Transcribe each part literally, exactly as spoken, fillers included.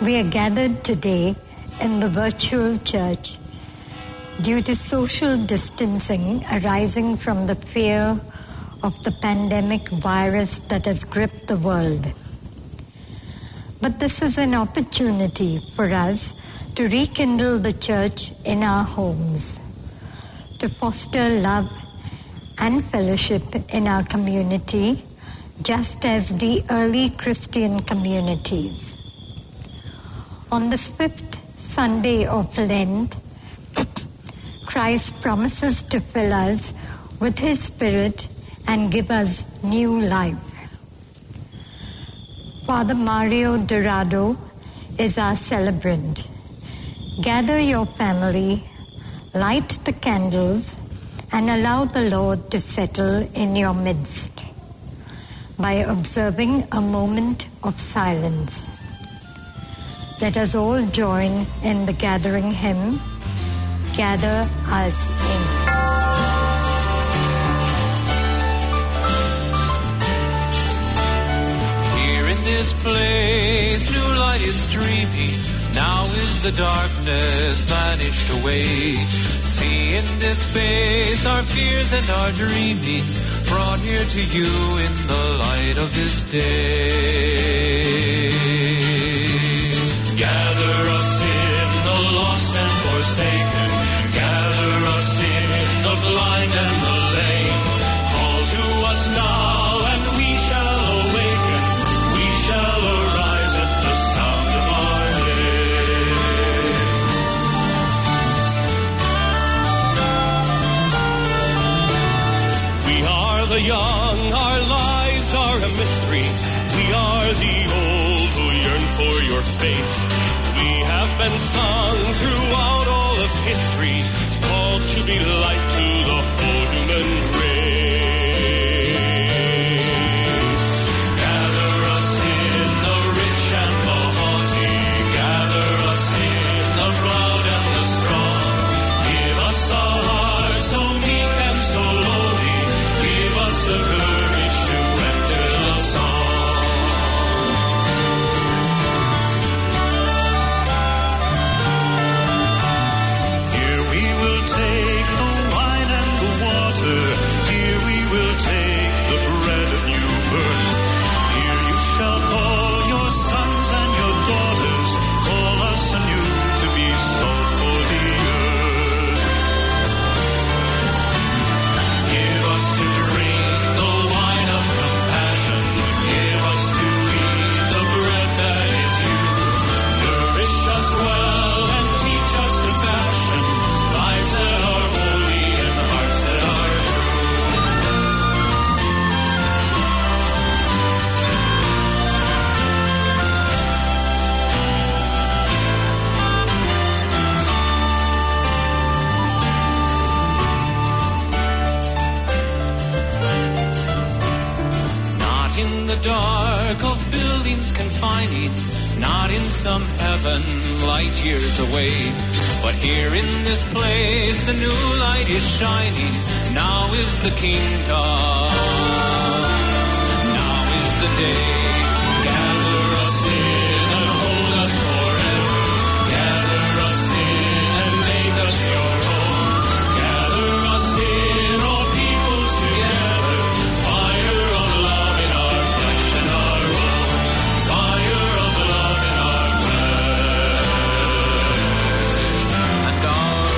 We are gathered today in the virtual church due to social distancing arising from the fear of the pandemic virus that has gripped the world. But this is an opportunity for us to rekindle the church in our homes, to foster love and fellowship in our community, just as the early Christian communities. On this fifth Sunday of Lent, Christ promises to fill us with His Spirit and give us new life. Father Mario Dorado is our celebrant. Gather your family, light the candles, and allow the Lord to settle in your midst by observing a moment of silence. Let us all join in the gathering hymn, Gather Us In. Here in this place, new light is streaming. Now is the darkness vanished away. See in this space our fears and our dreamings brought near to you in the light of this day. Gather us in the lost and forsaken. Gather us in the blind and the lame. Call to us now and we shall awaken. We shall arise at the sound of our name. We are the young, our lives are a mystery. We are the old who yearn for your face. We have been sung throughout all of history, called to be light to the whole human race. Gather us in the rich and the haughty, gather us in the proud and the strong. Give us a heart so meek and so lowly, give us the courage to enter the song. Dark of buildings confining, not in some heaven light years away, but here in this place the new light is shining. Now is the kingdom, now is the day. Gather us in and hold us forever. Gather us in and make us your own. Gather us in, all peoples together. Fire of love in our flesh and our own. Fire of love in our flesh and our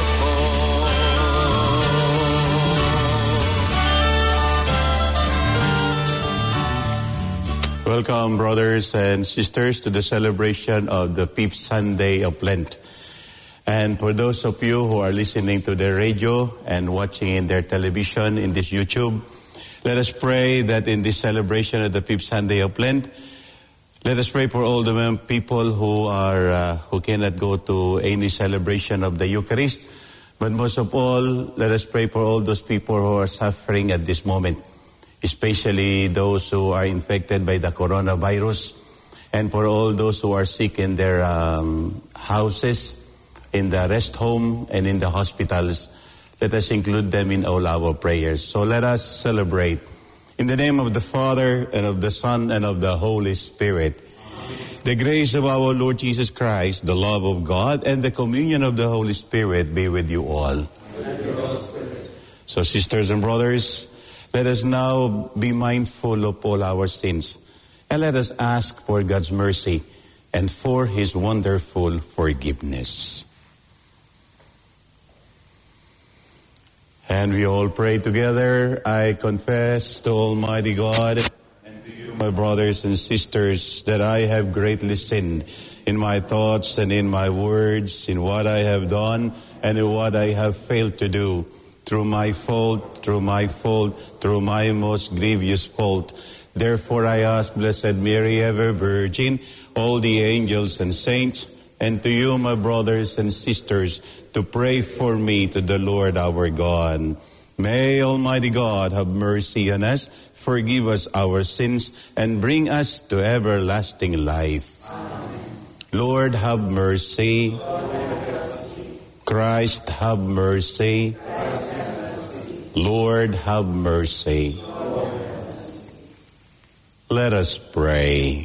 bone. Welcome, brothers and sisters, to the celebration of the fifth Sunday of Lent. And for those of you who are listening to the radio and watching in their television, in this YouTube, let us pray that in this celebration of the fifth Sunday of Lent, let us pray for all the people who are uh, who cannot go to any celebration of the Eucharist. But most of all, let us pray for all those people who are suffering at this moment, especially those who are infected by the coronavirus, and for all those who are sick in their um, houses, in the rest home, and in the hospitals. Let us include them in all our prayers. So let us celebrate. In the name of the Father, and of the Son, and of the Holy Spirit. The grace of our Lord Jesus Christ, the love of God, and the communion of the Holy Spirit be with you all. So, sisters and brothers, let us now be mindful of all our sins, and let us ask for God's mercy and for His wonderful forgiveness. And we all pray together. I confess to Almighty God and to you, my brothers and sisters, that I have greatly sinned in my thoughts and in my words, in what I have done and in what I have failed to do, through my fault, through my fault, through my most grievous fault. Therefore I ask Blessed Mary, ever Virgin, all the angels and saints, and to you, my brothers and sisters, to pray for me to the Lord our God. May Almighty God have mercy on us, forgive us our sins, and bring us to everlasting life. Amen. Lord, have mercy. Lord, have mercy. Christ, have mercy. Christ, have mercy. Lord, have mercy. Lord, have mercy. Let us pray.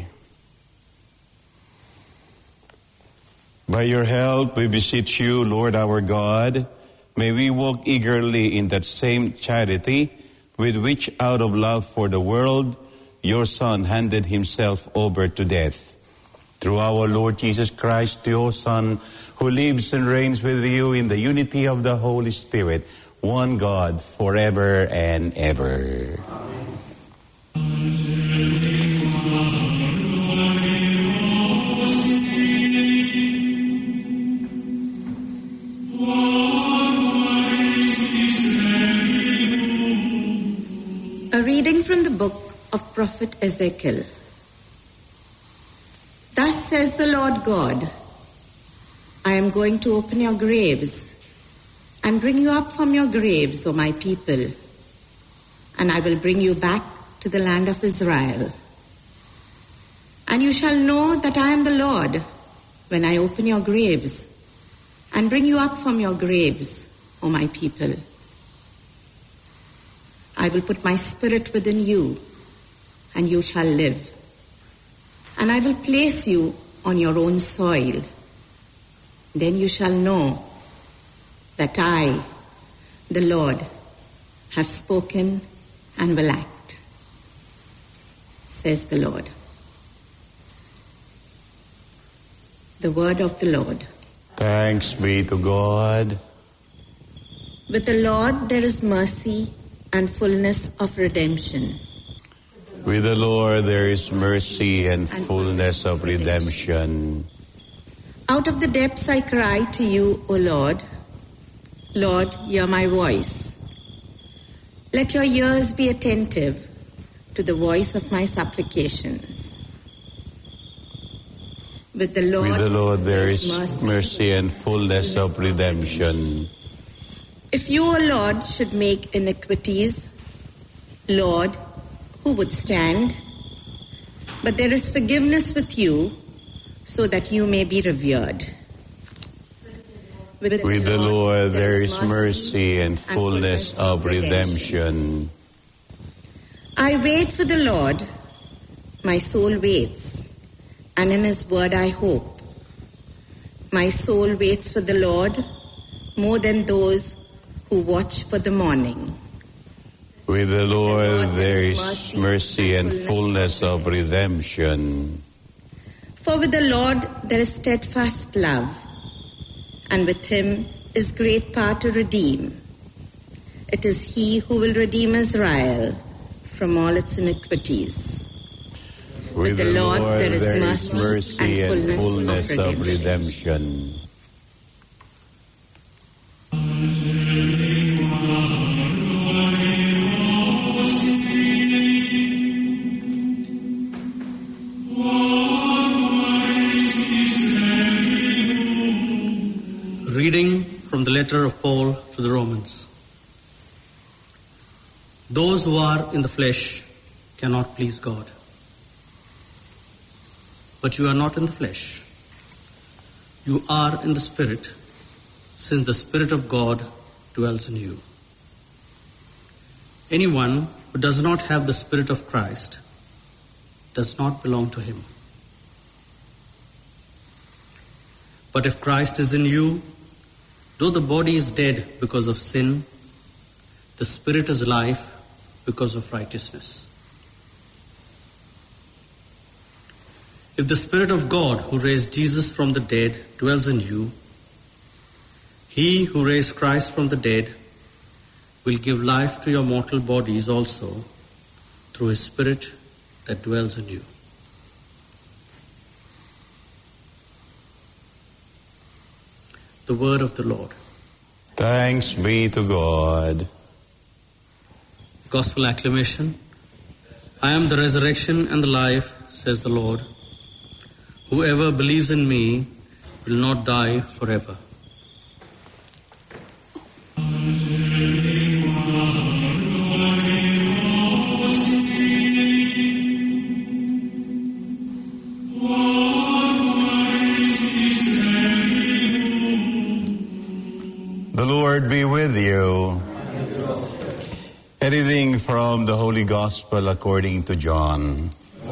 By your help, we beseech you, Lord our God, may we walk eagerly in that same charity with which, out of love for the world, your Son handed himself over to death. Through our Lord Jesus Christ, your Son, who lives and reigns with you in the unity of the Holy Spirit, one God, forever and ever. Amen. A reading from the book of Prophet Ezekiel. Thus says the Lord God, I am going to open your graves and bring you up from your graves, O my people, and I will bring you back to the land of Israel. And you shall know that I am the Lord when I open your graves and bring you up from your graves, O my people. I will put my spirit within you, and you shall live. And I will place you on your own soil. Then you shall know that I, the Lord, have spoken and will act, says the Lord. The word of the Lord. Thanks be to God. With the Lord there is mercy and fullness of redemption. With the Lord there is mercy and fullness of redemption. Out of the depths I cry to you, O Lord. Lord, hear my voice. Let your ears be attentive to the voice of my supplications. With the Lord, With the Lord there is mercy, mercy and fullness of redemption. If you, O Lord, should make iniquities, Lord, who would stand? But there is forgiveness with you, so that you may be revered. With, With the Lord there is mercy and fullness of redemption. I wait for the Lord, my soul waits, and in his word I hope. My soul waits for the Lord more than those who watch for the morning. With the Lord there is mercy and fullness of redemption. For with the Lord there is steadfast love, and with him is great power to redeem. It is he who will redeem Israel from all its iniquities. With, with the, the Lord, Lord there is there mercy, is mercy and fullness, and fullness of, redemption. of redemption. Reading from the letter of Paul to the Romans. Those who are in the flesh cannot please God. But you are not in the flesh. You are in the Spirit, since the Spirit of God dwells in you. Anyone who does not have the Spirit of Christ does not belong to him. But if Christ is in you, though the body is dead because of sin, the spirit is life because of righteousness. If the Spirit of God who raised Jesus from the dead dwells in you, He who raised Christ from the dead will give life to your mortal bodies also through His Spirit that dwells in you. The word of the Lord. Thanks be to God. Gospel acclamation. I am the resurrection and the life, says the Lord. Whoever believes in me will not die forever. The Lord be with you. A reading from the Holy Gospel according to John.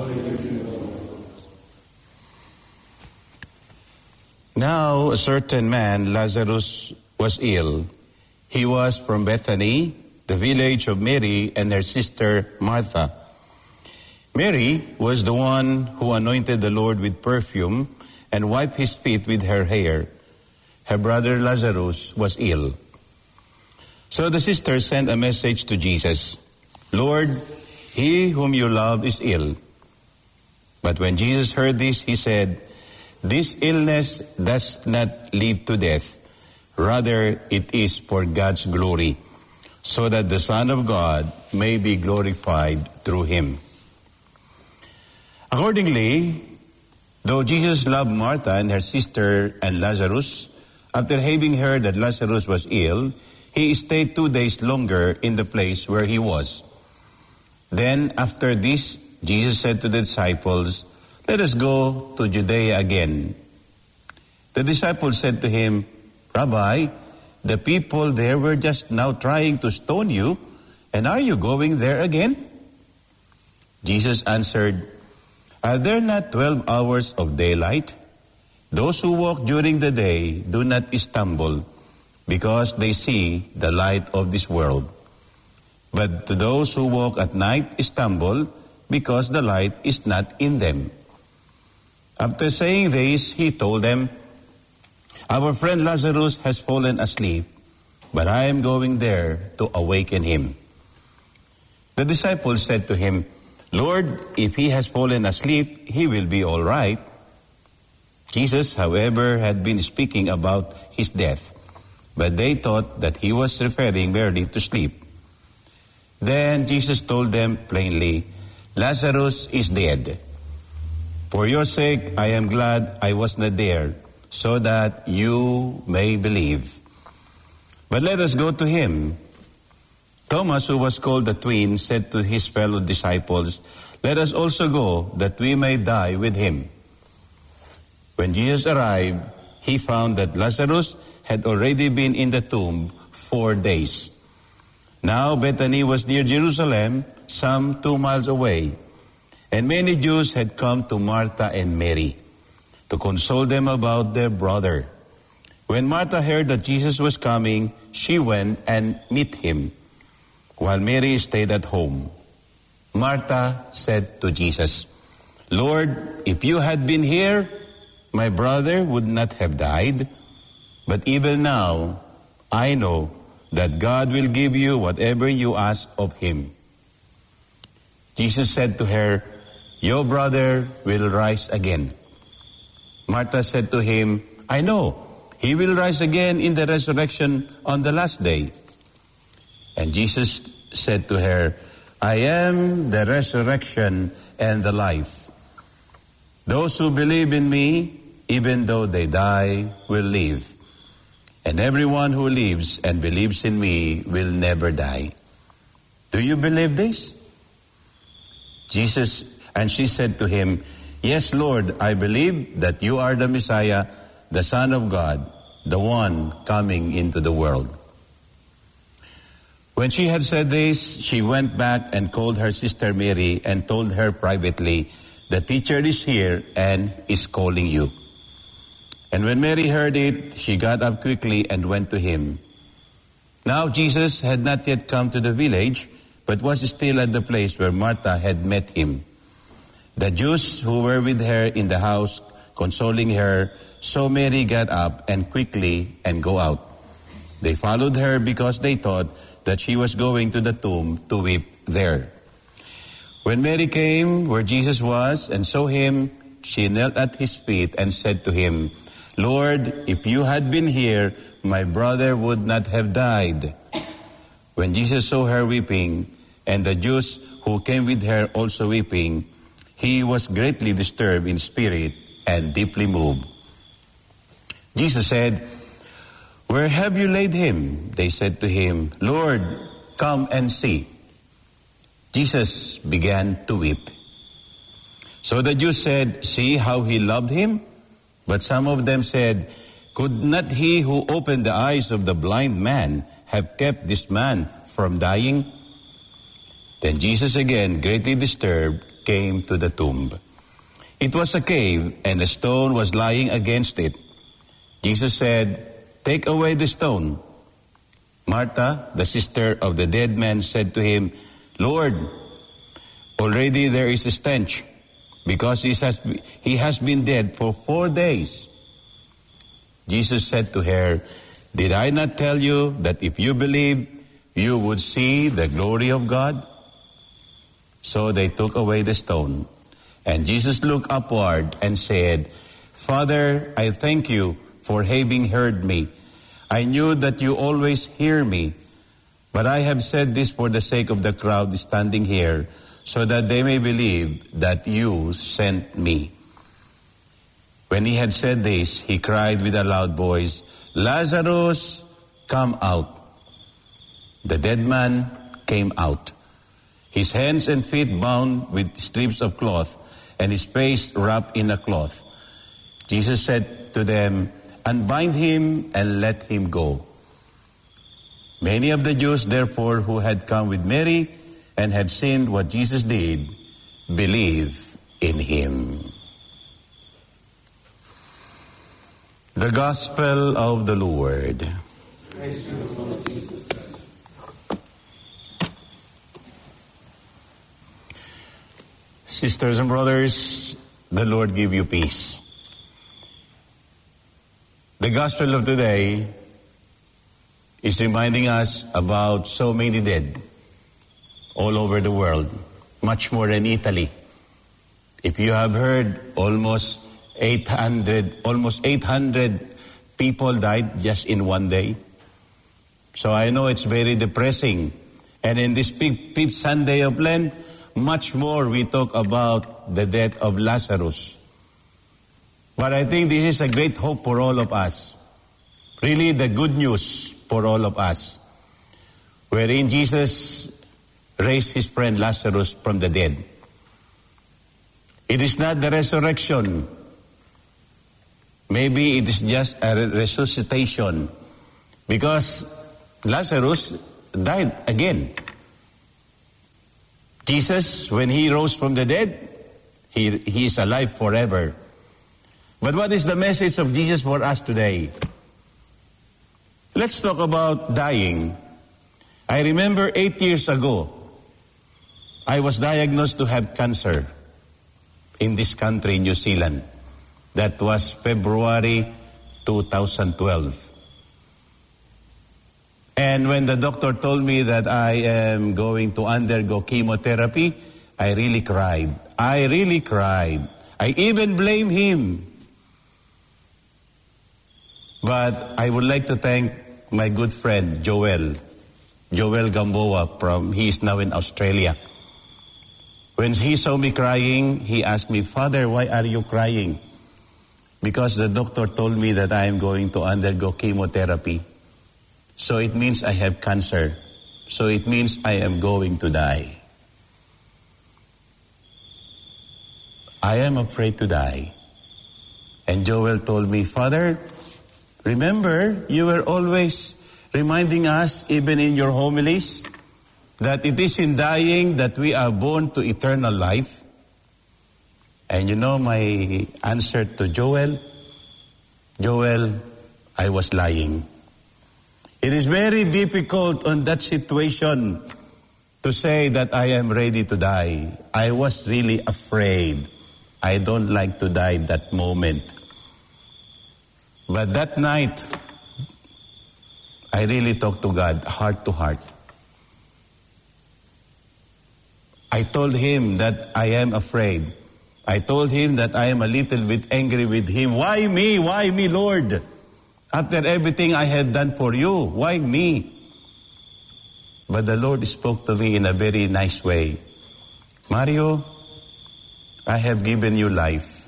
Now a certain man, Lazarus, was ill. He was from Bethany, the village of Mary and her sister Martha. Mary was the one who anointed the Lord with perfume and wiped his feet with her hair. Her brother Lazarus was ill. So the sisters sent a message to Jesus, Lord, he whom you love is ill. But when Jesus heard this, he said, this illness does not lead to death. Rather, it is for God's glory, so that the Son of God may be glorified through him. Accordingly, though Jesus loved Martha and her sister and Lazarus, after having heard that Lazarus was ill, he stayed two days longer in the place where he was. Then, after this, Jesus said to the disciples, let us go to Judea again. The disciples said to him, Rabbi, the people there were just now trying to stone you, and are you going there again? Jesus answered, are there not twelve hours of daylight? Those who walk during the day do not stumble, because they see the light of this world. But those who walk at night stumble, because the light is not in them. After saying this, he told them, our friend Lazarus has fallen asleep, but I am going there to awaken him. The disciples said to him, Lord, if he has fallen asleep, he will be all right. Jesus, however, had been speaking about his death, but they thought that he was referring merely to sleep. Then Jesus told them plainly, Lazarus is dead. For your sake, I am glad I was not there, so that you may believe. But let us go to him. Thomas, who was called the twin, said to his fellow disciples, let us also go, that we may die with him. When Jesus arrived, he found that Lazarus had already been in the tomb four days. Now Bethany was near Jerusalem, some two miles away, and many Jews had come to Martha and Mary to console them about their brother. When Martha heard that Jesus was coming, she went and met him, while Mary stayed at home. Martha said to Jesus, Lord, if you had been here, my brother would not have died. But even now, I know that God will give you whatever you ask of him. Jesus said to her, your brother will rise again. Martha said to him, I know, he will rise again in the resurrection on the last day. And Jesus said to her, I am the resurrection and the life. Those who believe in me, even though they die, will live. And everyone who lives and believes in me will never die. Do you believe this? Jesus, and she said to him, yes, Lord, I believe that you are the Messiah, the Son of God, the one coming into the world. When she had said this, she went back and called her sister Mary and told her privately, the teacher is here and is calling you. And when Mary heard it, she got up quickly and went to him. Now Jesus had not yet come to the village, but was still at the place where Martha had met him. The Jews who were with her in the house, consoling her, saw Mary get up and quickly and go out. They followed her because they thought that she was going to the tomb to weep there. When Mary came where Jesus was and saw him, she knelt at his feet and said to him, "Lord, if you had been here, my brother would not have died." When Jesus saw her weeping, and the Jews who came with her also weeping, he was greatly disturbed in spirit and deeply moved. Jesus said, "Where have you laid him?" They said to him, "Lord, come and see." Jesus began to weep. So the Jews said, "See how he loved him?" But some of them said, "Could not he who opened the eyes of the blind man have kept this man from dying?" Then Jesus, again greatly disturbed, came to the tomb. It was a cave, and a stone was lying against it. Jesus said, "Take away the stone." Martha, the sister of the dead man, said to him, "Lord, already there is a stench, because he has, he has been dead for four days. Jesus said to her, "Did I not tell you that if you believe, you would see the glory of God?" So they took away the stone. And Jesus looked upward and said, "Father, I thank you for having heard me. I knew that you always hear me, but I have said this for the sake of the crowd standing here, so that they may believe that you sent me." When he had said this, he cried with a loud voice, "Lazarus, come out." The dead man came out, his hands and feet bound with strips of cloth, and his face wrapped in a cloth. Jesus said to them, "Unbind him and let him go." Many of the Jews, therefore, who had come with Mary and had seen what Jesus did, believed in him. The Gospel of the Lord. Praise to the Lord Jesus Christ. Sisters and brothers, the Lord give you peace. The Gospel of today is reminding us about so many dead all over the world, much more in Italy. If you have heard, almost eight hundred, almost eight hundred people died just in one day. So I know it's very depressing. And in this fifth Sunday of Lent, much more we talk about the death of Lazarus. But I think this is a great hope for all of us. Really the good news for all of us, wherein Jesus raised his friend Lazarus from the dead. It is not the resurrection. Maybe it is just a resuscitation, because Lazarus died again. Jesus, when he rose from the dead, he, he is alive forever. But what is the message of Jesus for us today? Let's talk about dying. I remember eight years ago, I was diagnosed to have cancer in this country, New Zealand. That was February two thousand twelve. And when the doctor told me that I am going to undergo chemotherapy, I really cried. I really cried. I even blame him. But I would like to thank my good friend, Joel. Joel Gamboa, from, he is now in Australia. When he saw me crying, he asked me, "Father, why are you crying?" Because the doctor told me that I am going to undergo chemotherapy. So it means I have cancer. So it means I am going to die. I am afraid to die. And Joel told me, "Father, remember, you were always reminding us, even in your homilies, that it is in dying that we are born to eternal life." And you know my answer to Joel? Joel, I was lying. It is very difficult on that situation to say that I am ready to die. I was really afraid. I don't like to die that moment. But that night, I really talked to God heart to heart. I told him that I am afraid. I told him that I am a little bit angry with him. Why me? Why me, Lord? After everything I have done for you, why me? But the Lord spoke to me in a very nice way. Mario, I have given you life.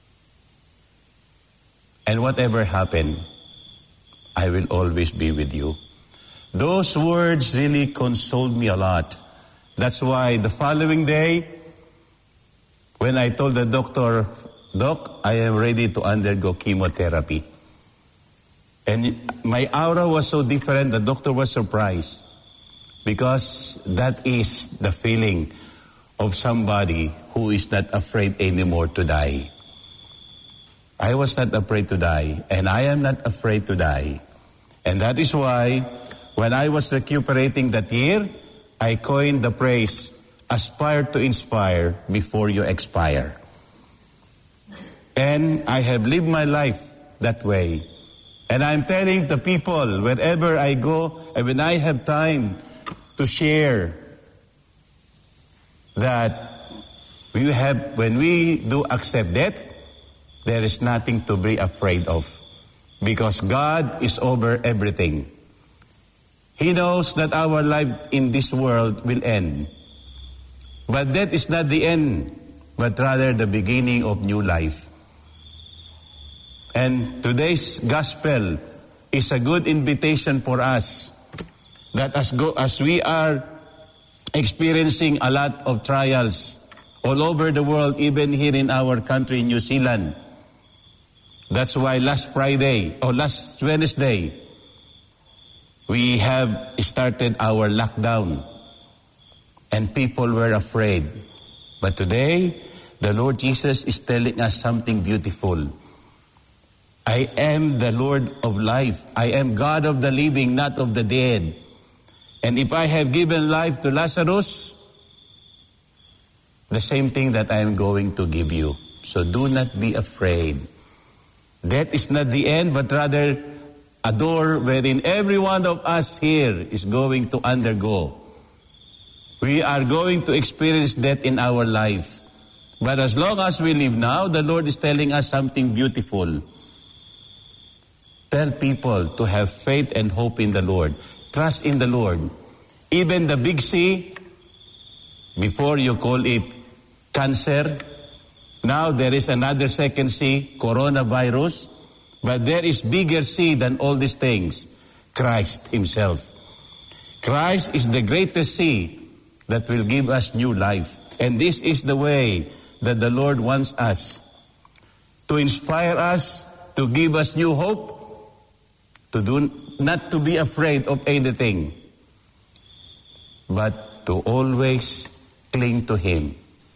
And whatever happened, I will always be with you. Those words really consoled me a lot. That's why the following day, when I told the doctor, Doc, I am ready to undergo chemotherapy. And my aura was so different, the doctor was surprised. Because that is the feeling of somebody who is not afraid anymore to die. I was not afraid to die, and I am not afraid to die. And that is why, when I was recuperating that year, I coined the phrase, aspire to inspire before you expire. And I have lived my life that way. And I'm telling the people, wherever I go, and when I have time to share, that we have, when we do accept death, there is nothing to be afraid of. Because God is over everything. He knows that our life in this world will end. But that is not the end, but rather the beginning of new life. And today's gospel is a good invitation for us that as, go, as we are experiencing a lot of trials all over the world, even here in our country, New Zealand. That's why last Friday, or last Wednesday, we have started our lockdown. And people were afraid. But today, the Lord Jesus is telling us something beautiful. I am the Lord of life. I am God of the living, not of the dead. And if I have given life to Lazarus, the same thing that I am going to give you. So do not be afraid. Death is not the end, but rather a door wherein every one of us here is going to undergo. We are going to experience death in our life. But as long as we live now, the Lord is telling us something beautiful. Tell people to have faith and hope in the Lord. Trust in the Lord. Even the big C, before you call it cancer, now there is another second C, coronavirus. But there is bigger C than all these things, Christ himself. Christ is the greatest C that will give us new life. And this is the way that the Lord wants us. To inspire us, to give us new hope, to do not to be afraid of anything, but to always cling to Him.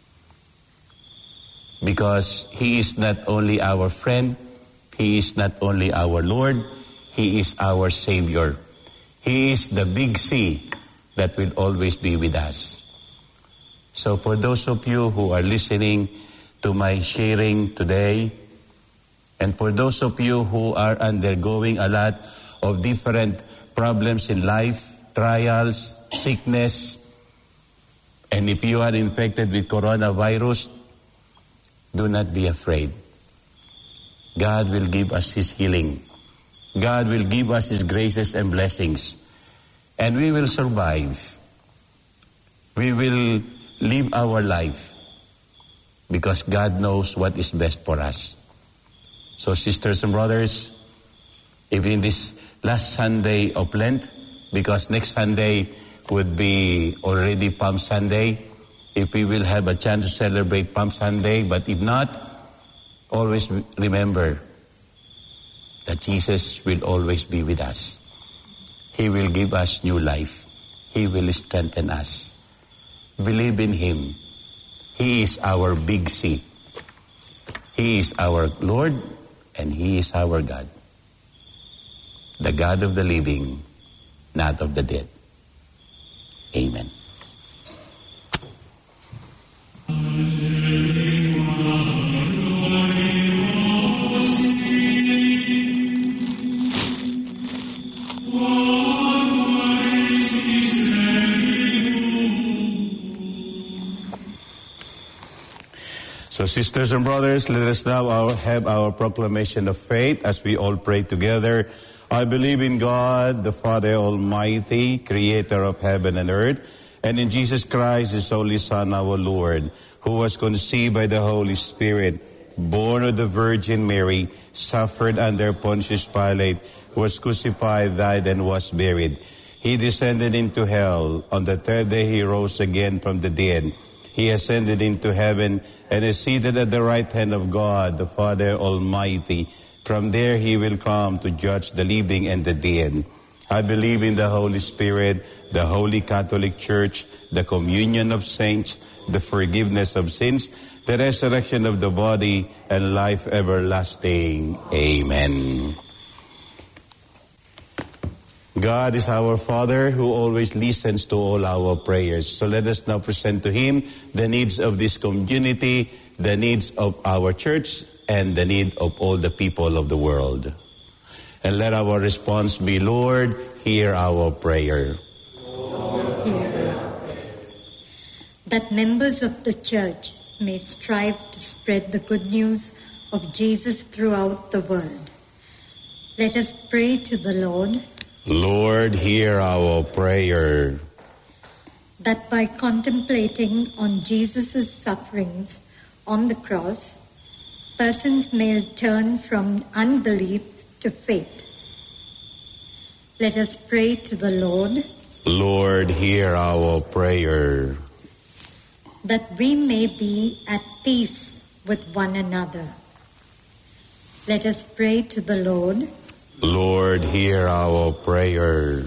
Because He is not only our friend, He is not only our Lord, He is our Savior. He is the big C that will always be with us. So for those of you who are listening to my sharing today, and for those of you who are undergoing a lot of different problems in life, trials, sickness, and if you are infected with coronavirus, do not be afraid. God will give us His healing. God will give us His graces and blessings. And we will survive. We will live our life because God knows what is best for us. So sisters and brothers, even this last Sunday of Lent, because next Sunday would be already Palm Sunday, if we will have a chance to celebrate Palm Sunday, but if not, always remember that Jesus will always be with us. He will give us new life. He will strengthen us. Believe in Him. He is our big C. He is our Lord. and He is our God, the God of the living, not of the dead. Amen. So, sisters and brothers, let us now our, have our proclamation of faith as we all pray together. I believe in God, the Father Almighty, creator of heaven and earth, and in Jesus Christ, His only Son, our Lord, who was conceived by the Holy Spirit, born of the Virgin Mary, suffered under Pontius Pilate, was crucified, died, and was buried. He descended into hell. On the third day He rose again from the dead. He ascended into heaven and is seated at the right hand of God, the Father Almighty. From there He will come to judge the living and the dead. I believe in the Holy Spirit, the Holy Catholic Church, the communion of saints, the forgiveness of sins, the resurrection of the body, and life everlasting. Amen. God is our Father who always listens to all our prayers. So let us now present to Him the needs of this community, the needs of our church, and the need of all the people of the world. And let our response be, Lord, hear our prayer. That members of the church may strive to spread the good news of Jesus throughout the world. Let us pray to the Lord. Lord, hear our prayer. That by contemplating on Jesus' sufferings on the cross, persons may turn from unbelief to faith. Let us pray to the Lord. Lord, hear our prayer. That we may be at peace with one another. Let us pray to the Lord. Lord, hear our prayer.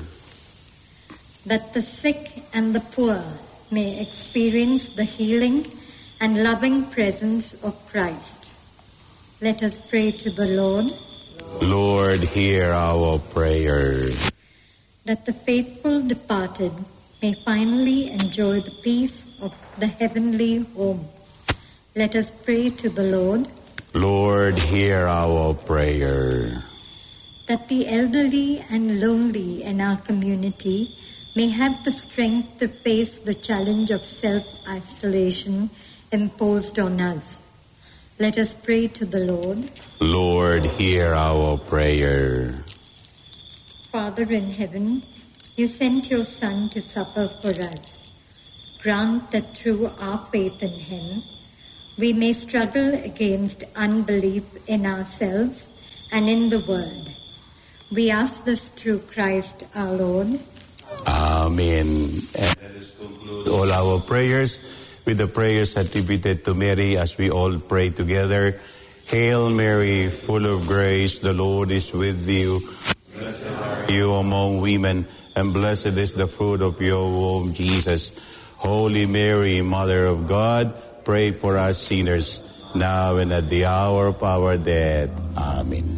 That the sick and the poor may experience the healing and loving presence of Christ. Let us pray to the Lord. Lord, hear our prayer. That the faithful departed may finally enjoy the peace of the heavenly home. Let us pray to the Lord. Lord, hear our prayer. That the elderly and lonely in our community may have the strength to face the challenge of self-isolation imposed on us. Let us pray to the Lord. Lord, hear our prayer. Father in heaven, you sent your Son to suffer for us. Grant that through our faith in Him, we may struggle against unbelief in ourselves and in the world. We ask this through Christ our Lord. Amen. And let us conclude all our prayers with the prayers attributed to Mary as we all pray together. Hail Mary, full of grace, the Lord is with you. Blessed are you among women, and blessed is the fruit of your womb, Jesus. Holy Mary, Mother of God, pray for us sinners, now and at the hour of our death. Amen.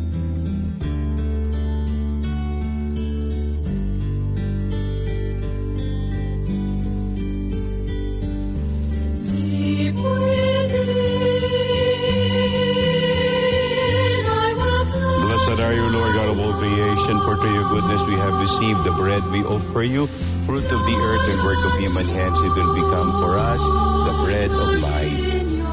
Blessed are you, Lord God of all creation, for to your goodness we have received the bread we offer you, fruit of the earth and work of human hands. It will become for us the bread of life.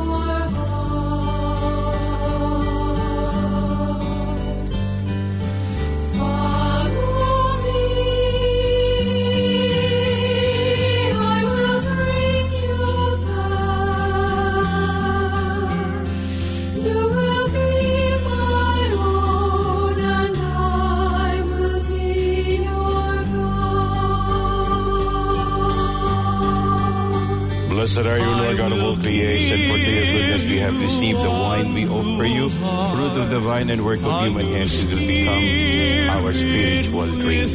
Blessed are you, Lord God of all creation, for to your goodness we have received the wine we offer you, fruit of the vine and work of human hands. It will become our spiritual drink.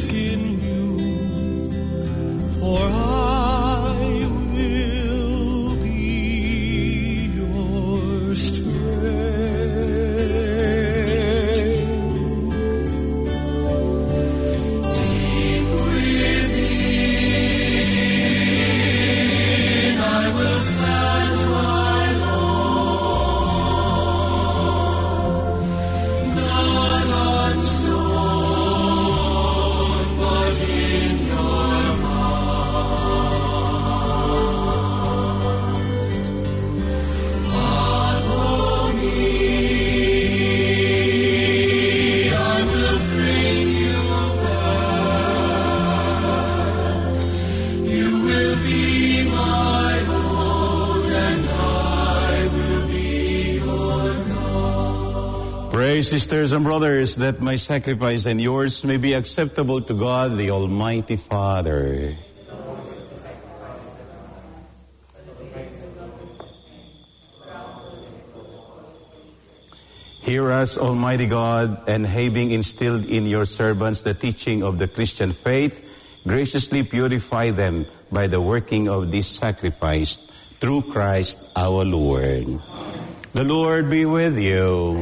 For I will be your strength. Pray, sisters and brothers, that my sacrifice and yours may be acceptable to God, the Almighty Father. Hear us, Almighty God, and having instilled in your servants the teaching of the Christian faith, graciously purify them by the working of this sacrifice, through Christ our Lord. Amen. The Lord be with you.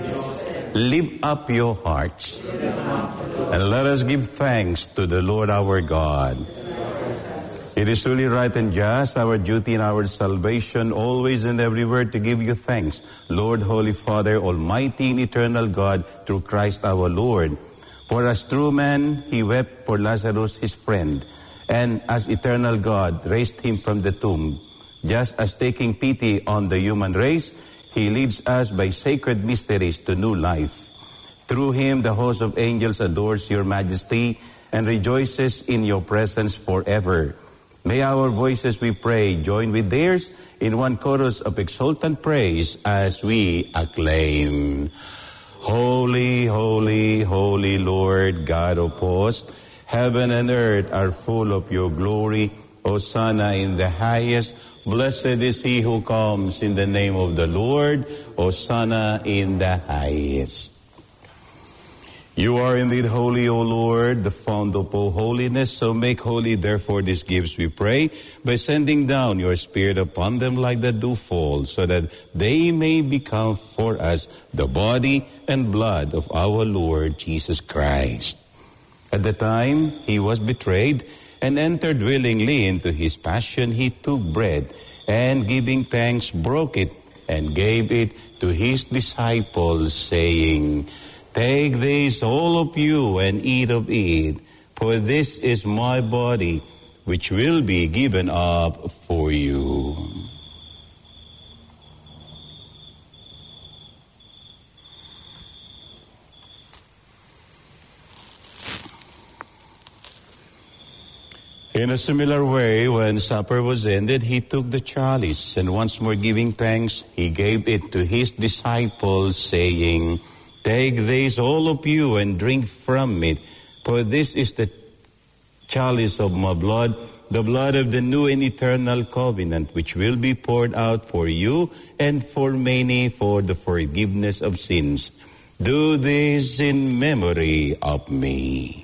Lift up your hearts, and let us give thanks to the Lord our God. It is truly right and just, our duty and our salvation, always and everywhere to give you thanks, Lord, Holy Father, Almighty and eternal God, through Christ our Lord. For as true man, he wept for Lazarus his friend, and as eternal God raised him from the tomb. Just as taking pity on the human race, he leads us by sacred mysteries to new life. Through him, the host of angels adores your majesty and rejoices in your presence forever. May our voices, we pray, join with theirs in one chorus of exultant praise as we acclaim. Holy, holy, holy Lord, God of hosts, heaven and earth are full of your glory. Hosanna in the highest. Blessed is he who comes in the name of the Lord. Hosanna in the highest. You are indeed holy, O Lord, the fount of all holiness. So make holy, therefore, these gifts, we pray, by sending down your Spirit upon them like the dewfall, so that they may become for us the body and blood of our Lord Jesus Christ. At the time he was betrayed and entered willingly into his passion, he took bread, and giving thanks, broke it, and gave it to his disciples, saying, Take this, all of you, and eat of it, for this is my body, which will be given up for you. In a similar way, when supper was ended, he took the chalice, and once more giving thanks, he gave it to his disciples, saying, Take this, all of you, and drink from it, for this is the chalice of my blood, the blood of the new and eternal covenant, which will be poured out for you and for many for the forgiveness of sins. Do this in memory of me.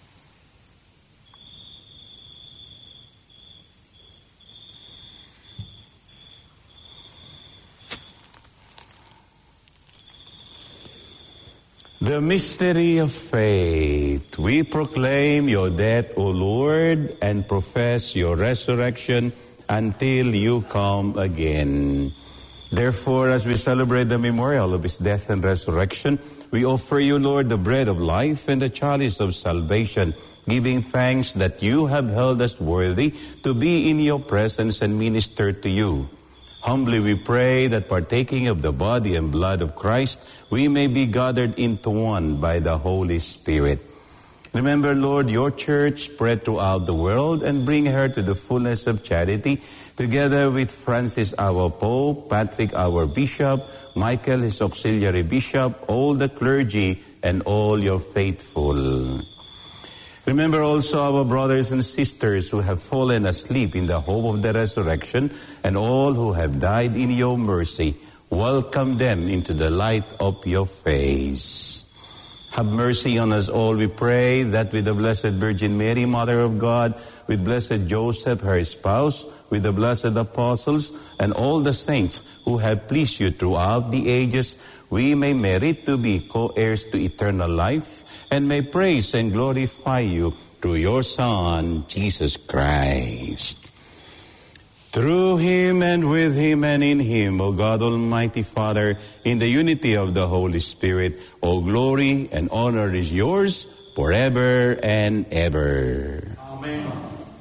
The mystery of faith. We proclaim your death, O Lord, and profess your resurrection until you come again. Therefore, as we celebrate the memorial of his death and resurrection, we offer you, Lord, the bread of life and the chalice of salvation, giving thanks that you have held us worthy to be in your presence and minister to you. Humbly we pray that partaking of the body and blood of Christ, we may be gathered into one by the Holy Spirit. Remember, Lord, your church spread throughout the world and bring her to the fullness of charity, together with Francis our Pope, Patrick our Bishop, Michael his auxiliary bishop, all the clergy, and all your faithful. Remember also our brothers and sisters who have fallen asleep in the hope of the resurrection, and all who have died in your mercy. Welcome them into the light of your face. Have mercy on us all, we pray, that with the Blessed Virgin Mary, Mother of God, with Blessed Joseph, her spouse, with the blessed apostles, and all the saints who have pleased you throughout the ages, we may merit to be co-heirs to eternal life, and may praise and glorify you through your Son, Jesus Christ. Through him and with him and in him, O God Almighty Father, in the unity of the Holy Spirit, all glory and honor is yours forever and ever. Amen.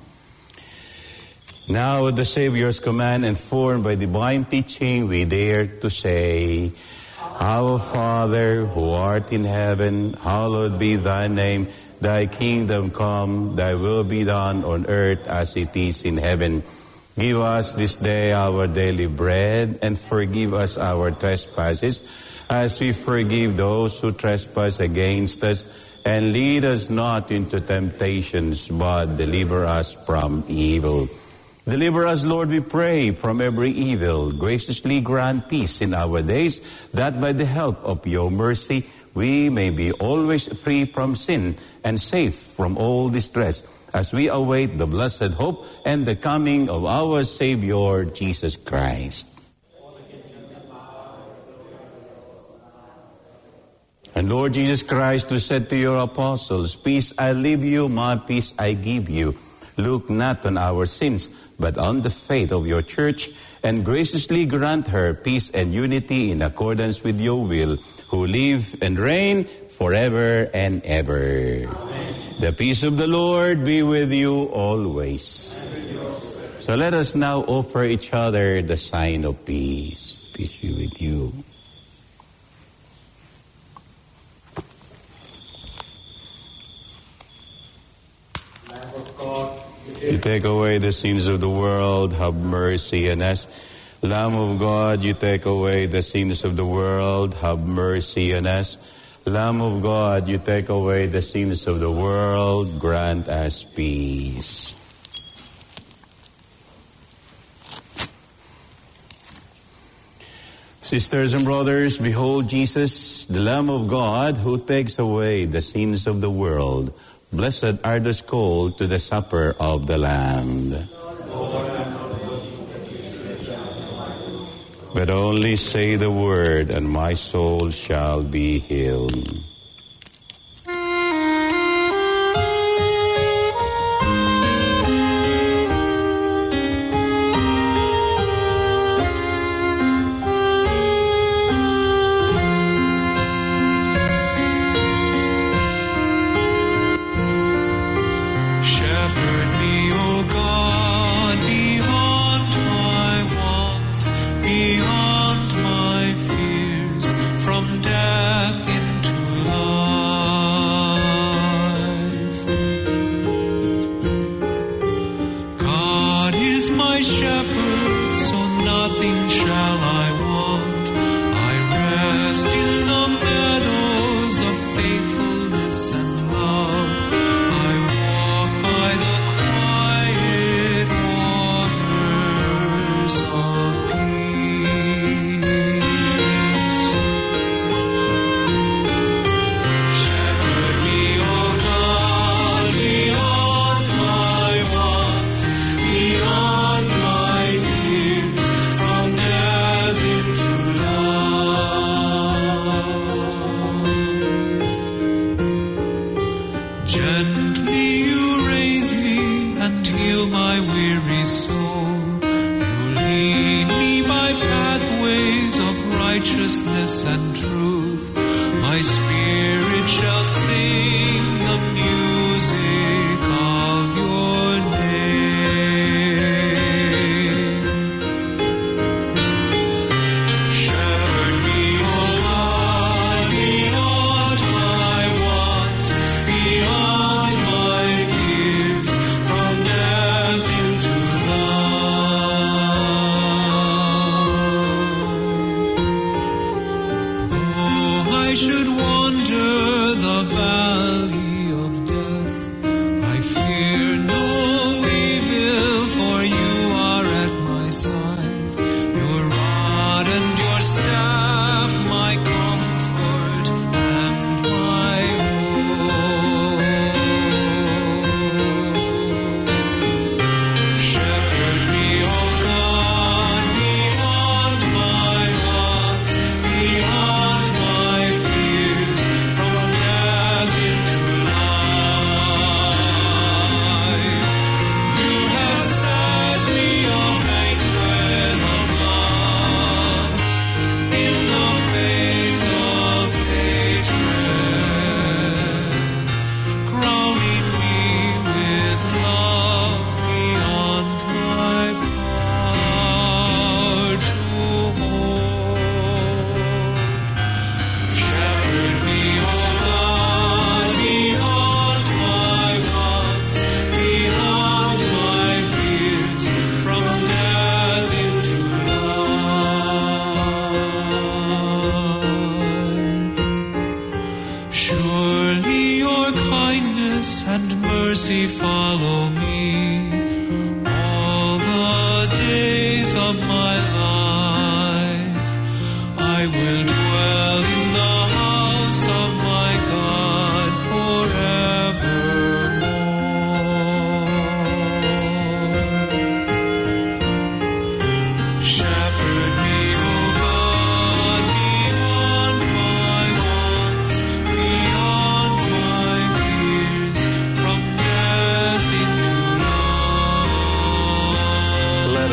Now at the Savior's command, informed by divine teaching, we dare to say, Our Father, who art in heaven, hallowed be thy name. Thy kingdom come, thy will be done on earth as it is in heaven. Give us this day our daily bread, and forgive us our trespasses, as we forgive those who trespass against us. And lead us not into temptations, but deliver us from evil. Deliver us, Lord, we pray, from every evil. Graciously grant peace in our days, that by the help of your mercy we may be always free from sin and safe from all distress, as we await the blessed hope and the coming of our Savior, Jesus Christ. And Lord Jesus Christ, who said to your apostles, peace I leave you, my peace I give you. Look not on our sins, but on the faith of your church, and graciously grant her peace and unity in accordance with your will, who live and reign forever and ever. Amen. The peace of the Lord be with you always. So let us now offer each other the sign of peace. Peace be with you. You take away the sins of the world, have mercy on us. Lamb of God, you take away the sins of the world, have mercy on us. Lamb of God, you take away the sins of the world, grant us peace. Sisters and brothers, behold Jesus, the Lamb of God, who takes away the sins of the world. Blessed are those called to the supper of the Lamb. But only say the word, and my soul shall be healed.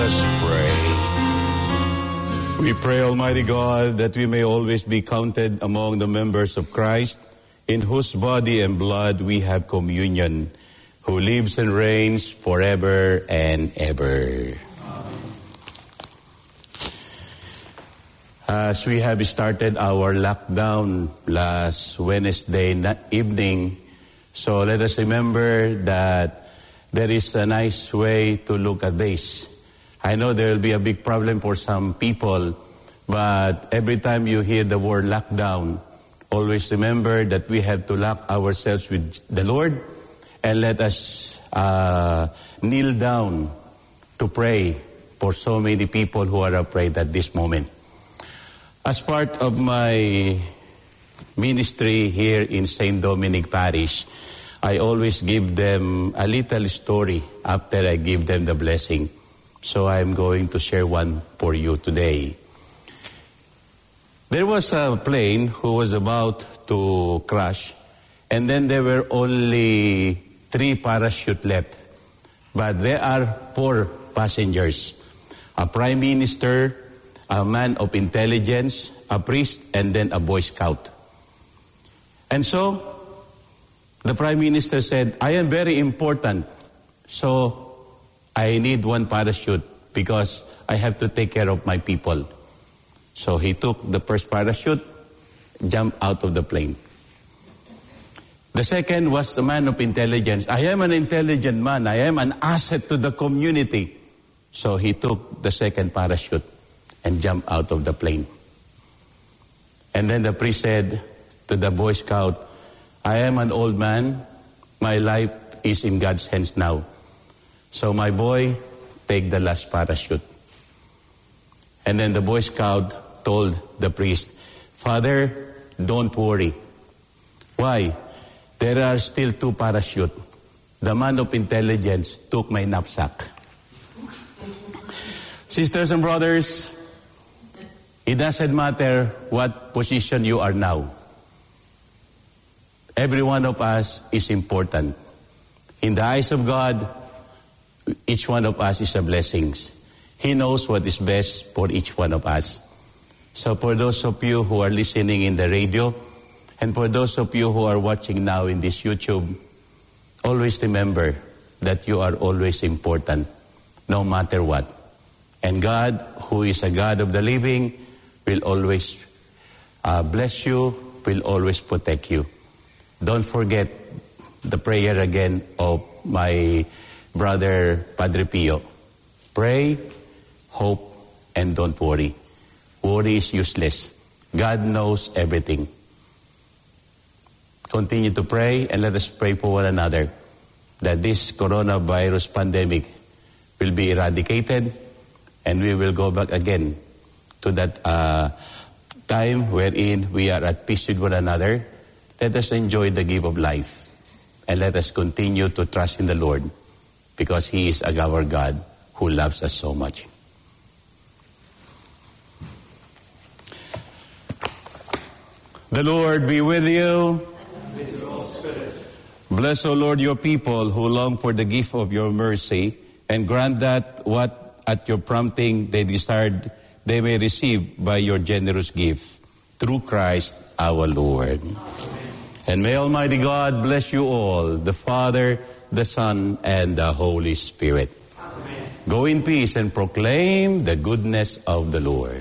us pray. We pray, Almighty God, that we may always be counted among the members of Christ, in whose body and blood we have communion, who lives and reigns forever and ever. As we have started our lockdown last Wednesday evening, so let us remember that there is a nice way to look at this. I know there will be a big problem for some people, but every time you hear the word lockdown, always remember that we have to lock ourselves with the Lord, and let us uh, kneel down to pray for so many people who are afraid at this moment. As part of my ministry here in Saint Dominic Parish, I always give them a little story after I give them the blessing. So I'm going to share one for you today. There was a plane who was about to crash, and then there were only three parachutes left. But there are four passengers: a prime minister, a man of intelligence, a priest, and then a Boy Scout. And so, the Prime Minister said, I am very important, so I need one parachute because I have to take care of my people. So he took the first parachute, jumped out of the plane. The second was the man of intelligence. I am an intelligent man. I am an asset to the community. So he took the second parachute and jumped out of the plane. And then the priest said to the Boy Scout, I am an old man. My life is in God's hands now. So my boy, take the last parachute. And then the Boy Scout told the priest, Father, don't worry. Why? There are still two parachutes. The man of intelligence took my knapsack. Sisters and brothers, it doesn't matter what position you are now. Every one of us is important. In the eyes of God, each one of us is a blessing. He knows what is best for each one of us. So for those of you who are listening in the radio, and for those of you who are watching now in this YouTube, always remember that you are always important, no matter what. And God, who is a God of the living, will always uh, bless you, will always protect you. Don't forget the prayer again of my brother Padre Pio. Pray, hope, and don't worry. Worry is useless. God knows everything. Continue to pray, and let us pray for one another that this coronavirus pandemic will be eradicated, and we will go back again to that uh, time wherein we are at peace with one another. Let us enjoy the gift of life, and let us continue to trust in the Lord, because He is our God who loves us so much. The Lord be with you. And with your spirit. Bless, O Lord, your people who long for the gift of your mercy, and grant that what at your prompting they desired they may receive by your generous gift. Through Christ our Lord. Amen. And may Almighty God bless you all, the Father, the Son, and the Holy Spirit. Amen. Go in peace and proclaim the goodness of the Lord.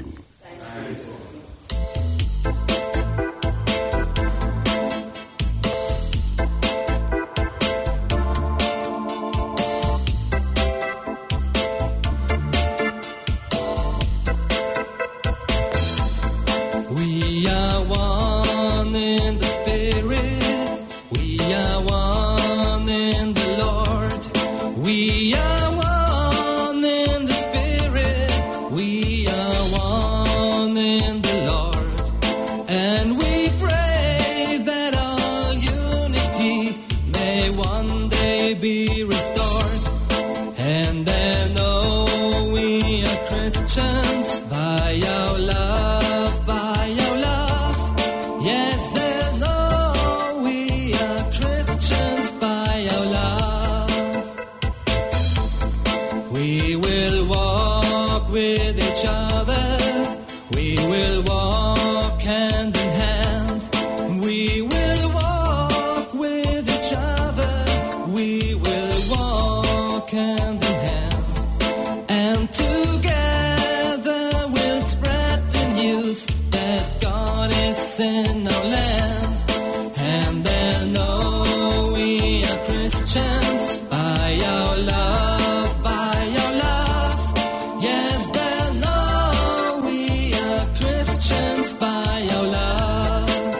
We will walk walk with each other. We will walk hand in hand. We will walk with each other. We will walk hand in hand. And together we'll spread the news that God is in our land. And they'll know we are Christians by our love, by our love. Yes, they'll know we are Christians by our love.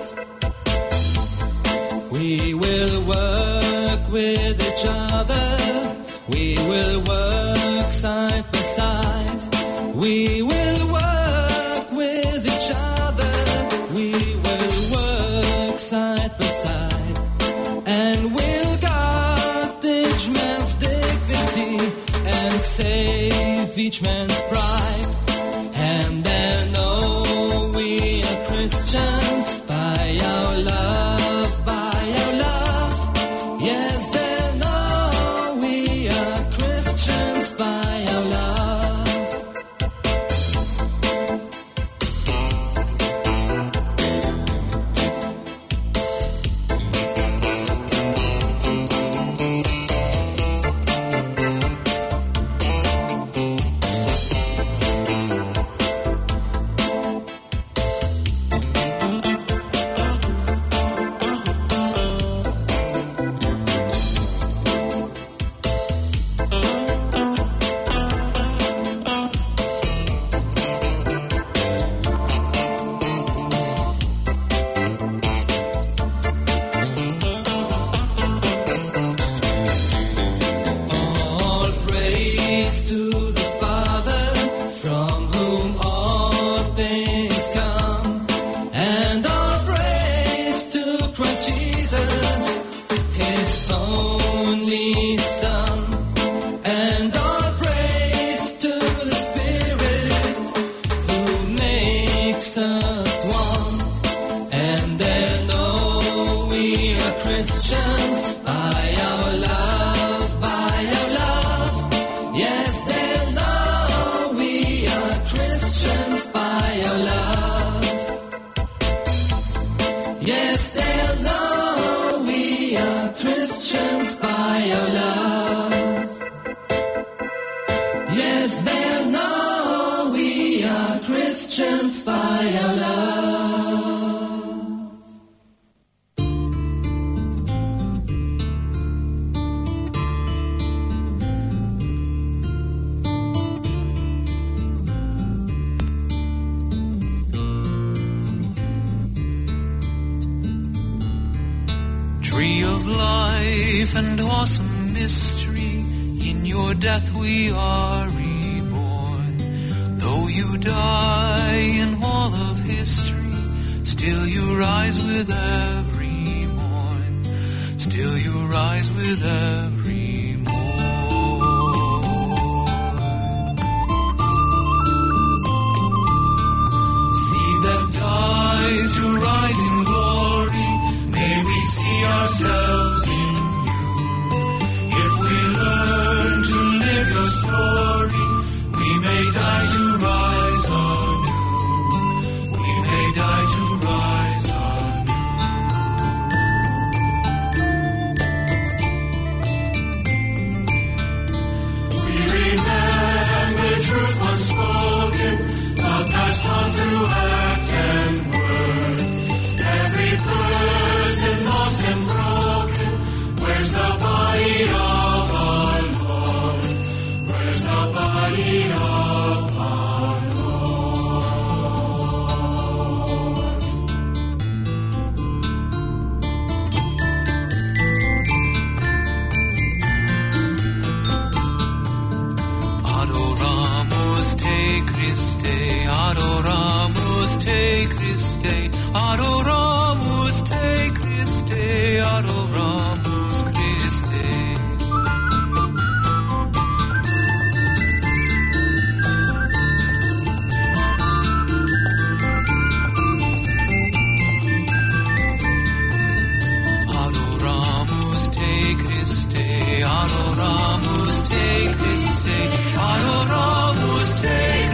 We will work with each other. We will work side by side. We will work with each other. We will work side by side. And we'll guard each man's dignity and save each man's pride. And they'll know we are Christians by our love, by our love. Yes, they'll know we are Christians by our love. All praise to the Father, from whom all things come, and all praise to Christ Jesus, His only Son, and all praise to the Spirit who makes us one. And they'll know we are Christians by our love, by our love. Yes, they'll know we are Christians by our love. Yes, they'll know we are Christians by our love. Yes, they'll know we are Christians by our love. Tree of life and awesome mystery, in your death we are reborn. Though you die in all of history, still you rise with every morn. Still you rise with every morn. Seed that dies to rise in glory, may we see ourselves in you. If we learn to live your story, we may die to rise anew. We may die to rise anew. We remember truth once spoken, love passed on through act and word. Every person lost and broken, where's the body of our Lord? Where's the body of our Lord? Adoramus te Christe, adoramus te Christe, adoramus te Christe, adoramus Christe. Adoramus te Christe, adoramus te Christe, adoramus te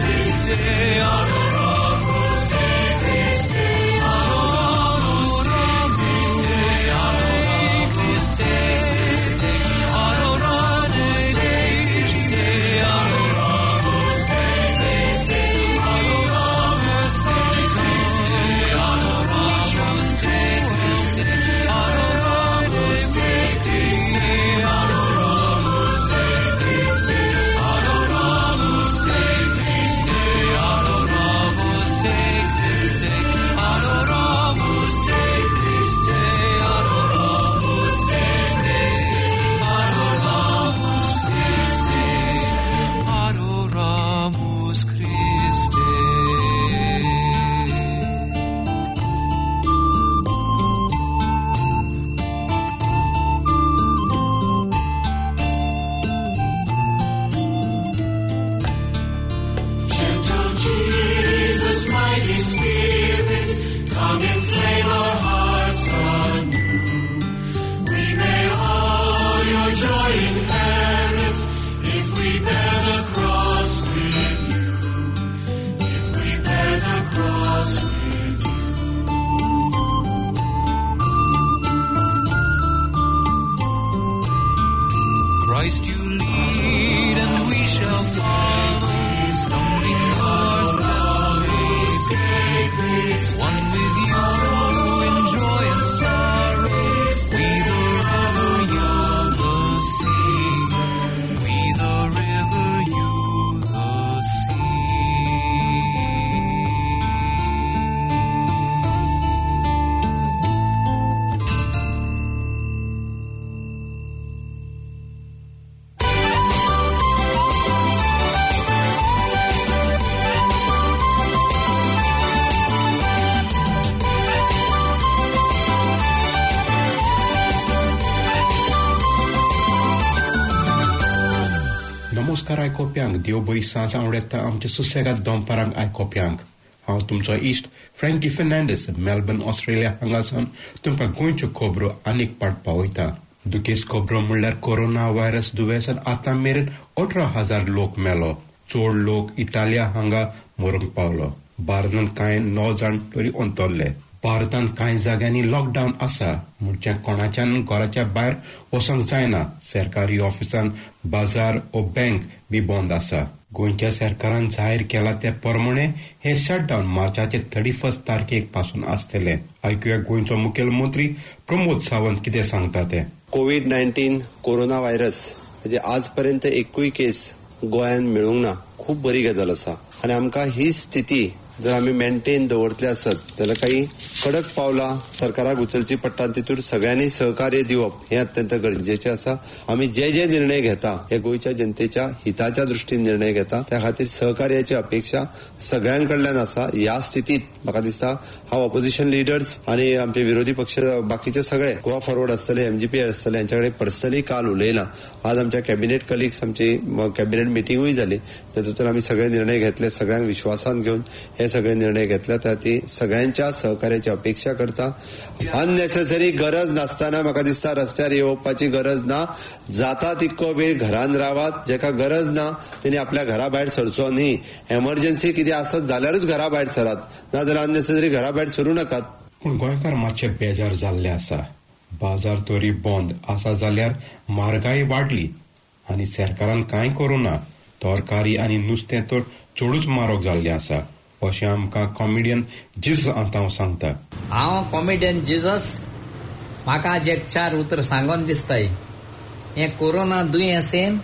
Spirit, come inflame our hearts anew. We may all your joy inherit if we bear the cross with you. If we bear the cross with you. Christ you lead and we shall follow, stumbling our steps amazed. One with you in joy and sorrow, we the river, you the sea. We the river, you the sea. नमस्कार आयकोप्यांक देव बरी सांज हांव येता आमच्या सुसेगाद दनपारांक आयकोप्यांक हांव तुमचो इश्ट Franky Fernandes Melbourne Australia हांगासान तुमकां गोंयच्यो खबरो आनीक पाडपा वयता. दुखेस्त खबरो म्हणल्यार कोरोना व्हायरस दुयेंसान आतां मेरेन अठरा हजार लोक मेलो. चड लोक इटालिया हांगा मरूंक पावलो. भारतांत कांय णव जाण तरी अंतरले. भारतांत कांय जाग्यांनी लॉकडावन आसा म्हणजे कोणाच्यान घराच्या भायर वचोंक जायना. सरकारी ऑफिसान बाजार व बँक बी बंद आसा. गोंयच्या सरकारान जाहीर केला त्या प्रमाणे हे शटडावन मार्चाचे थर्टी फर्स्ट तारखेक पासून आसतले. ऐकुया गोंयचो मुखेलमंत्री प्रमोद सावंत कितें सांगता ते. कोविड नायन्टीन कोरोना व्हायरस म्हणजे आजपर्यंत एकूय केस गोंयान मेळूंक ना. खूप बरी गजाल आसा आनी आमकां ही स्थिती जर आमी मेंटेन दवरतले आसत जाल्यार काही कडक पावलां सरकाराक उचलची पडटा. तितून सगळ्यांनी सहकार्य दिवप हे अत्यंत गरजेचे आसा. आमी जे जे निर्णय घेता हे गोंयच्या जनतेच्या हिताच्या दृश्टीन निर्णय घेता. त्या खातीर सहकार्याची अपेक्षा सगळ्यांकडल्यान आसा. ह्या स्थितीत म्हाका दिसता हांव ऑपोजिशन लिडर्स आणि आमचे विरोधी पक्ष बाकीचे सगळे गोवा फॉरवर्ड आसतले एमजीपी आसतले यांच्याकडे पर्सनली काल उलयला. आज आमच्या कॅबिनेट कलिग्स आमची कॅबिनेट मिटिंगूय जाली. तातूंतून आमी सगळे निर्णय घेतले. सगळ्यांक विश्वासान घेऊन हे सगळे निर्णय घेतले. त्या ती सगळ्यांच्या सहकार्याची अपेक्षा करता. अननेसेसरी गरज नासतना म्हाका दिसता रस्त्यार येवपाची गरज ना. जाता तितको वेळ घरान रावात. जेका गरज ना तेणी आपल्या घरा भायर सरचो न्ही. एमर्जन्सी कितें आसत जाल्यारूच घरा भायर सरात, नाजाल्यार अननेसेसरी घरा भायर सरू नाकात. पूण गोंयकार मातशे बेजार जाल्ले आसा. बाजार तरी बंद आसा जाल्यार म्हारगाय वाडली आनी सरकारान कांय करूना. तरकारी आनी नुस्तें तर चडूच म्हारग जाल्लें आसा अशें आमकां कॉमेडियन जिजस आतां सांगता. हांव कॉमेडियन जिजस. म्हाका आज एक चार उतर सांगोन दिसताय. हें कोरोना दुयेंसेन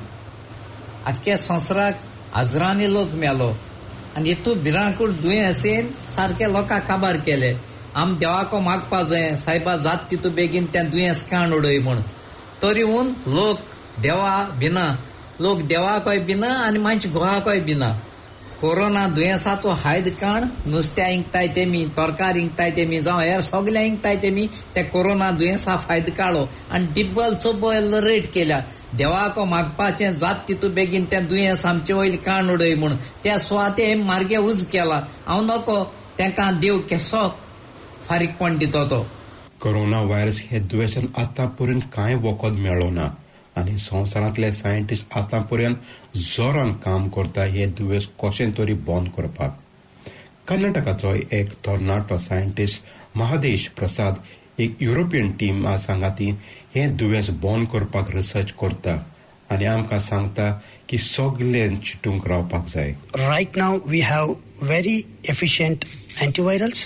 आख्ख्या संवसाराक हजारांनी लोक मेलो आनी हितू भिरांकूळ दुयेंसेन सारके लोकांक काबार केले. आम देवाको मागपा जाय सायबा जात तितू बेगीन तें दुयेंस काण उडय म्हूण. तरी पूण लोक देवा भिना. लोक देवाकोय भिना आनी मांच गोवाकोय भिना. कोरोना दुयेंसाचो हायद काण नुस्त्या इंकताय तेमी, तरकार इंकताय तेमी जावं हेर सगळ्या इंकताय तेमी ते कोरोना दुयेंसा फायद काडो आनी डिब्बल चोब्बल रेट केल्या. देवाको मागपाचें जात तितू बेगीन तें दुयेंस आमचे वयली काण उडय म्हूण त्या सुवाते मार्गे उज केला. हांव नको तेंकां देव केसो फारीकपण दितो तो. कोरोना व्हायरस हे दुयेंसान आतां पर्यंत कांय वखद मेळ्ळो ना आनी संवसारांतले सायंटिस्ट आतां पर्यंत जोरान काम करता हे दुयेंस कशें तरी बंद करपाक. कर्नाटकाचो एक तरणाटो सायंटिस्ट महादेश प्रसाद एक युरोपियन टीम आज सांगाती हे दुयेंस बंद करपाक रिसर्च करता आनी आमकां सांगता की सगळें चिंतूंक रावपाक जाय. Right now we have very efficient antivirals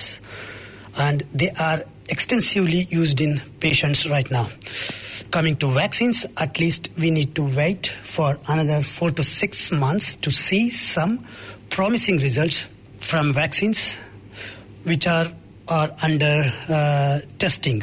and they are extensively used in patients right now. Coming to vaccines, at least we need to wait for another four to six months to see some promising results from vaccines which are, are under uh, testing.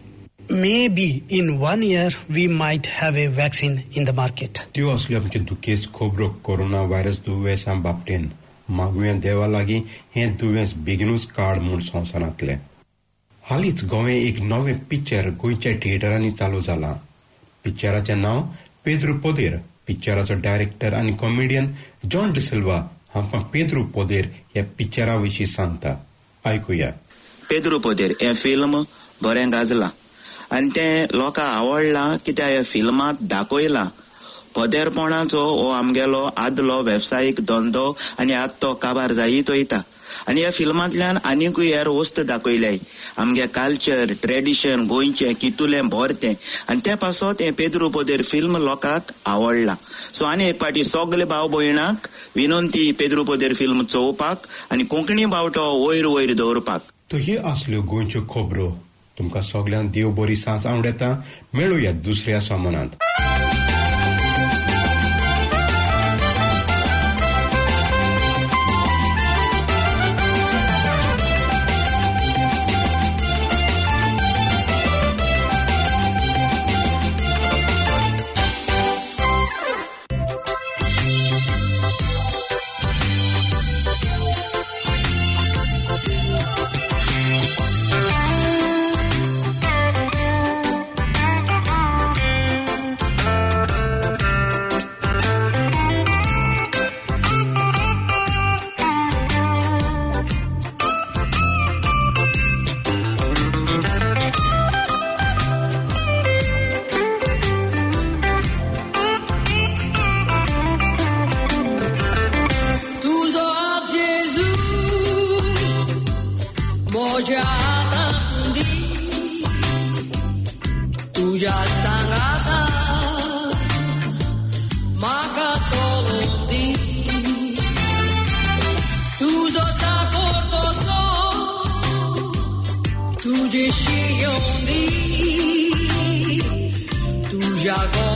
Maybe in one year we might have a vaccine in the market. त्यो असले आमचे दुखेस खबरो corona virus दुयेंसां बाबतीन मागुया देवा लागीं हें दुयेंस बेगीनूच काड म्हूण संवसारांतलें. हालींच गोंय एक नवें पिक्चर गोंयच्या थिएटरांनी चालू जालां. पिक्चराचें नांव पेद्रू पोदेर. पिक्चराचो डायरेक्टर आनी कॉमेडियन जॉन डिसिल्वा आमकां पेद्रू पोदेर ह्या पिक्चरा विशीं सांगता. ऐकूया. पेद्रू पोदेर हे फिल्म बरें गाजलां आनी तें लोकांक आवडलां कित्याक ह्या फिल्मांत दाखयलां पोदेरपणाचो हो आमगेलो आदलो वेवसायीक धंदो आनी आतां तो काबार जायत वयता. आनी ह्या फिल्मांतल्यान आनिकूय हेर वस्त दाखयल्याय आमगे कल्चर ट्रेडिशन गोंयचें कितुलें बरें आनी त्या पासत हें पेद्रू पोदेर फिल्म लोकांक आवडलां. सो आनी एक पाटी सगळे भाव भयणांक विनंती पेद्रू पोदेर फिल्म चोवपाक आनी कोंकणी बावटो वयर वयर दवरपाक. तो ही असल्यो गोंयच्यो खबरो तुमकां सगळ्यांक देव बरी सांस आवडटा. मेळुया दुसऱ्या सामनांत. Tuđe šijondi, tuđa go